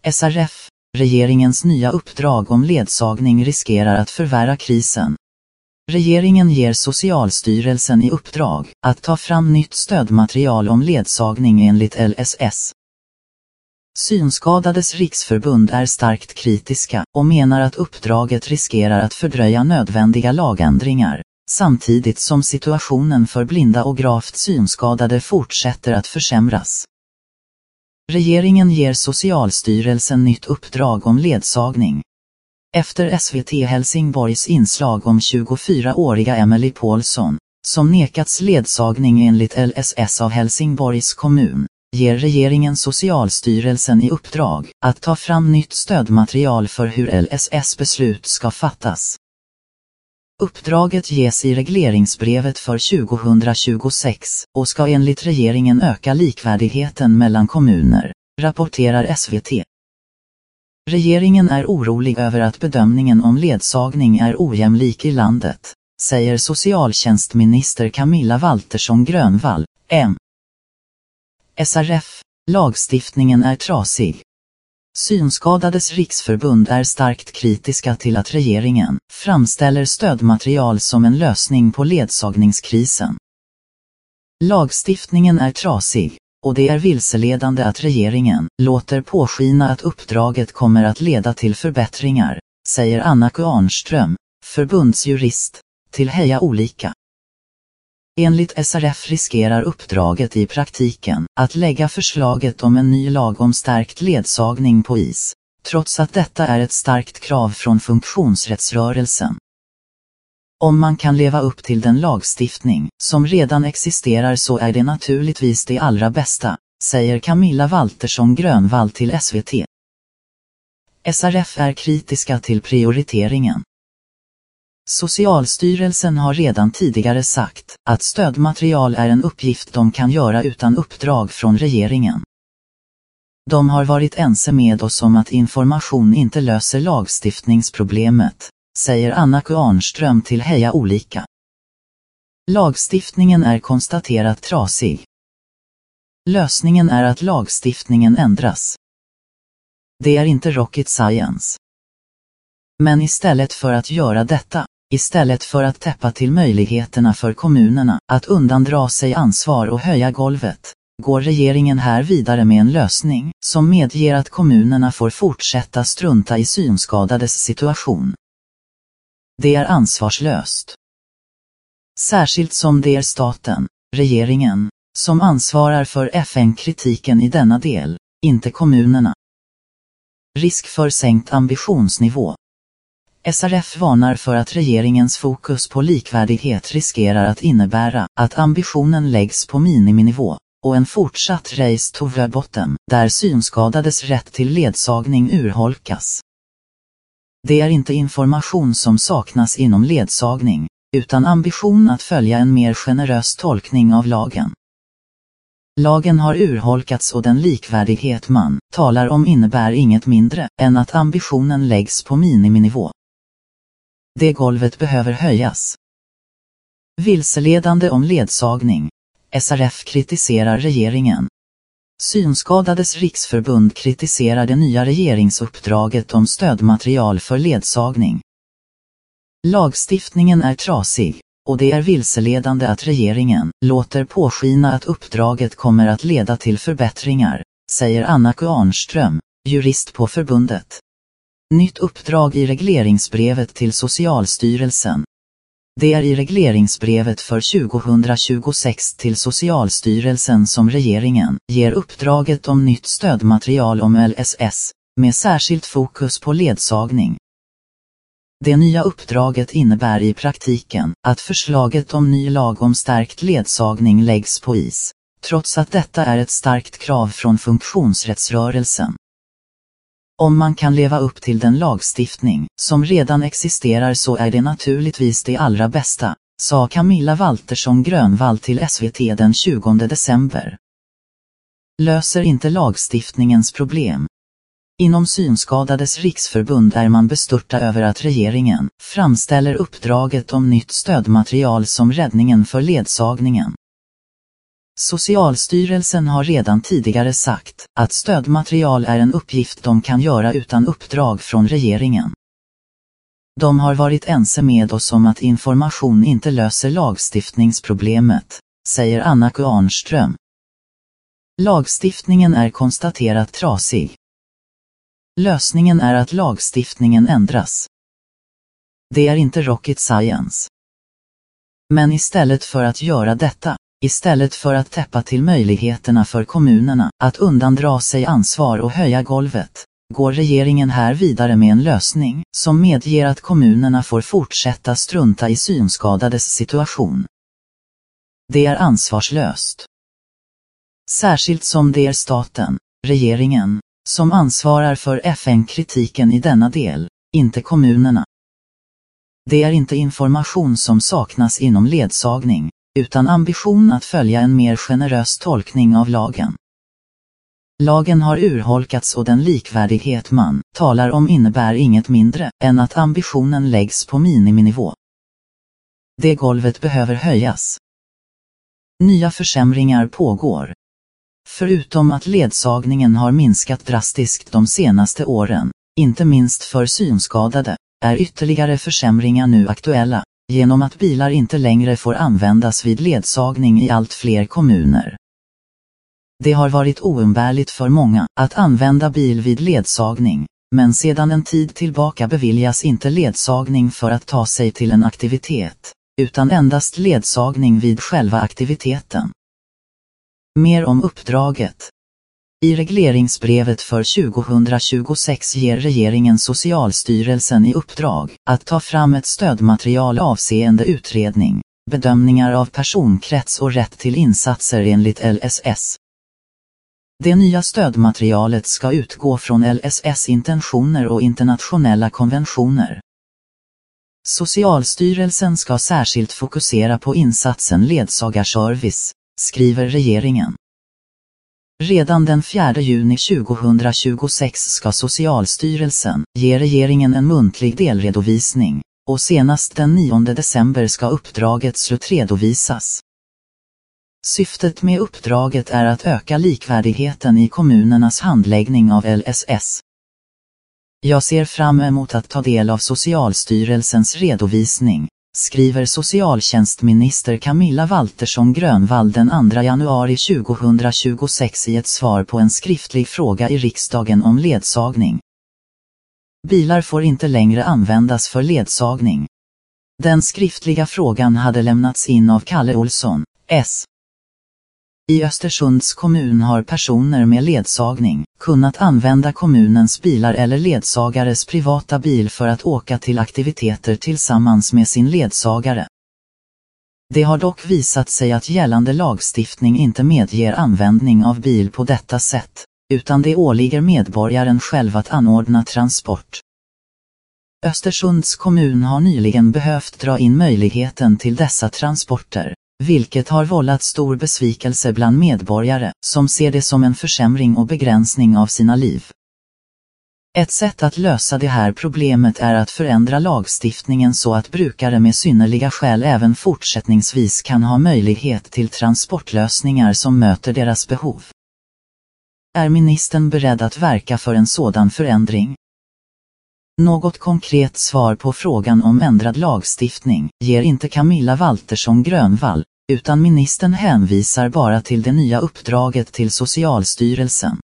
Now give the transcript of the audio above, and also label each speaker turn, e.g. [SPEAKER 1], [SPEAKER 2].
[SPEAKER 1] SRF, regeringens nya uppdrag om ledsagning riskerar att förvärra krisen. Regeringen ger Socialstyrelsen i uppdrag att ta fram nytt stödmaterial om ledsagning enligt LSS. Synskadades riksförbund är starkt kritiska och menar att uppdraget riskerar att fördröja nödvändiga lagändringar, samtidigt som situationen för blinda och gravt synskadade fortsätter att försämras. Regeringen ger Socialstyrelsen nytt uppdrag om ledsagning. Efter SVT Helsingborgs inslag om 24-åriga Emily Paulsson, som nekats ledsagning enligt LSS av Helsingborgs kommun, ger regeringen Socialstyrelsen i uppdrag att ta fram nytt stödmaterial för hur LSS-beslut ska fattas. Uppdraget ges i regleringsbrevet för 2026 och ska enligt regeringen öka likvärdigheten mellan kommuner, rapporterar SVT. Regeringen är orolig över att bedömningen om ledsagning är ojämlik i landet, säger socialtjänstminister Camilla Waltersson Grönvall, M. SRF, lagstiftningen är trasig. Synskadades riksförbund är starkt kritiska till att regeringen framställer stödmaterial som en lösning på ledsagningskrisen. Lagstiftningen är trasig, och det är vilseledande att regeringen låter påskina att uppdraget kommer att leda till förbättringar, säger Anna-K Arnström, förbundsjurist, till Heja Olika. Enligt SRF riskerar uppdraget i praktiken att lägga förslaget om en ny lag om stärkt ledsagning på is, trots att detta är ett starkt krav från funktionsrättsrörelsen. Om man kan leva upp till den lagstiftning som redan existerar så är det naturligtvis det allra bästa, säger Camilla Waltersson Grönvall till SVT. SRF är kritiska till prioriteringen. Socialstyrelsen har redan tidigare sagt att stödmaterial är en uppgift de kan göra utan uppdrag från regeringen. De har varit ense med oss om att information inte löser lagstiftningsproblemet, säger Anna-K Arnström till Heja Olika. Lagstiftningen är konstaterat trasig. Lösningen är att lagstiftningen ändras. Det är inte rocket science. Men istället för att göra detta, istället för att täppa till möjligheterna för kommunerna att undandra sig ansvar och höja golvet, går regeringen här vidare med en lösning som medger att kommunerna får fortsätta strunta i synskadades situation. Det är ansvarslöst. Särskilt som det är staten, regeringen, som ansvarar för FN-kritiken i denna del, inte kommunerna. Risk för sänkt ambitionsnivå. SRF varnar för att regeringens fokus på likvärdighet riskerar att innebära att ambitionen läggs på miniminivå och en fortsatt race to the bottom, där synskadades rätt till ledsagning urholkas. Det är inte information som saknas inom ledsagning, utan ambition att följa en mer generös tolkning av lagen. Lagen har urholkats och den likvärdighet man talar om innebär inget mindre än att ambitionen läggs på miniminivå. Det golvet behöver höjas. Vilseledande om ledsagning. SRF kritiserar regeringen. Synskadades riksförbund kritiserar det nya regeringsuppdraget om stödmaterial för ledsagning. Lagstiftningen är trasig, och det är vilseledande att regeringen låter påskina att uppdraget kommer att leda till förbättringar, säger Anna-K Arnström, jurist på förbundet. Nytt uppdrag i regleringsbrevet till Socialstyrelsen. Det är i regleringsbrevet för 2026 till Socialstyrelsen som regeringen ger uppdraget om nytt stödmaterial om LSS, med särskilt fokus på ledsagning. Det nya uppdraget innebär i praktiken att förslaget om ny lag om stärkt ledsagning läggs på is, trots att detta är ett starkt krav från funktionsrättsrörelsen. Om man kan leva upp till den lagstiftning som redan existerar så är det naturligtvis det allra bästa, sa Camilla Waltersson Grönvall till SVT den 20 december. Löser inte lagstiftningens problem. Inom Synskadades riksförbund är man bestörta över att regeringen framställer uppdraget om nytt stödmaterial som räddningen för ledsagningen. Socialstyrelsen har redan tidigare sagt att stödmaterial är en uppgift de kan göra utan uppdrag från regeringen. De har varit ense med oss om att information inte löser lagstiftningsproblemet, säger Anna Kvarnström. Lagstiftningen är konstaterat trasig. Lösningen är att lagstiftningen ändras. Det är inte rocket science. Men istället för att göra detta, istället för att täppa till möjligheterna för kommunerna att undandra sig ansvar och höja golvet, går regeringen här vidare med en lösning som medger att kommunerna får fortsätta strunta i synskadades situation. Det är ansvarslöst. Särskilt som det är staten, regeringen, som ansvarar för FN-kritiken i denna del, inte kommunerna. Det är inte information som saknas inom ledsagning, utan ambition att följa en mer generös tolkning av lagen. Lagen har urholkats och den likvärdighet man talar om innebär inget mindre än att ambitionen läggs på miniminivå. Det golvet behöver höjas. Nya försämringar pågår. Förutom att ledsagningen har minskat drastiskt de senaste åren, inte minst för synskadade, är ytterligare försämringar nu aktuella, genom att bilar inte längre får användas vid ledsagning i allt fler kommuner. Det har varit oumbärligt för många att använda bil vid ledsagning, men sedan en tid tillbaka beviljas inte ledsagning för att ta sig till en aktivitet, utan endast ledsagning vid själva aktiviteten. Mer om uppdraget. I regleringsbrevet för 2026 ger regeringen Socialstyrelsen i uppdrag att ta fram ett stödmaterial avseende utredning, bedömningar av personkrets och rätt till insatser enligt LSS. Det nya stödmaterialet ska utgå från LSS intentioner och internationella konventioner. Socialstyrelsen ska särskilt fokusera på insatsen ledsagarservice, skriver regeringen. Redan den 4 juni 2026 ska Socialstyrelsen ge regeringen en muntlig delredovisning, och senast den 9 december ska uppdraget slutredovisas. Syftet med uppdraget är att öka likvärdigheten i kommunernas handläggning av LSS. Jag ser fram emot att ta del av Socialstyrelsens redovisning, skriver socialtjänstminister Camilla Waltersson Grönvall den 2 januari 2026 i ett svar på en skriftlig fråga i riksdagen om ledsagning. Bilar får inte längre användas för ledsagning. Den skriftliga frågan hade lämnats in av Kalle Olsson, S. I Östersunds kommun har personer med ledsagning kunnat använda kommunens bilar eller ledsagares privata bil för att åka till aktiviteter tillsammans med sin ledsagare. Det har dock visat sig att gällande lagstiftning inte medger användning av bil på detta sätt, utan det åligger medborgaren själv att anordna transport. Östersunds kommun har nyligen behövt dra in möjligheten till dessa transporter, vilket har vållat stor besvikelse bland medborgare som ser det som en försämring och begränsning av sina liv. Ett sätt att lösa det här problemet är att förändra lagstiftningen så att brukare med synnerliga skäl även fortsättningsvis kan ha möjlighet till transportlösningar som möter deras behov. Är ministern beredd att verka för en sådan förändring? Något konkret svar på frågan om ändrad lagstiftning ger inte Camilla Waltersson Grönvall, utan ministern hänvisar bara till det nya uppdraget till Socialstyrelsen.